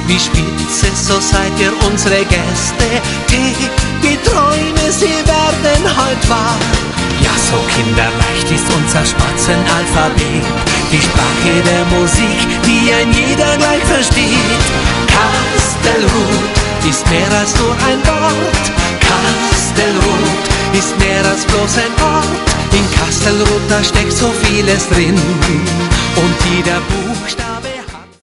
Wie spitze, so seid ihr unsere Gäste. Die Träume, sie werden heut wahr. Ja, so kinderleicht ist unser Spatzenalphabet. Die Sprache der Musik, die ein jeder gleich versteht. Kastelruth ist mehr als nur ein Wort. Kastelruth ist mehr als bloß ein Ort. In Kastelruth, da steckt so vieles drin. Und jeder Buchstabe